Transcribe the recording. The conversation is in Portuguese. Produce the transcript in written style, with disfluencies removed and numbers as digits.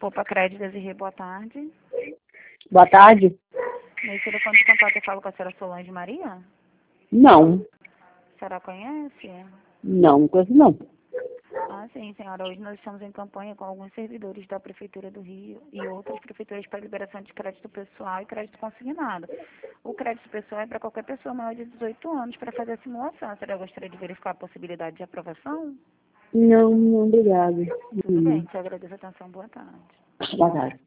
Copa Crédito, Desirê, boa tarde. Boa tarde. Nesse telefone de contato eu falo com a senhora Solange Maria? Não, A senhora conhece? não conheço não. Ah, sim, senhora. Hoje nós estamos em campanha com alguns servidores da Prefeitura do Rio e outras prefeituras para liberação de crédito pessoal e crédito consignado. O crédito pessoal é para qualquer pessoa maior de 18 anos para fazer a simulação. A senhora gostaria de verificar a possibilidade de aprovação? Não, obrigado. Tudo bem, te agradeço a atenção. Boa tarde. Boa tarde.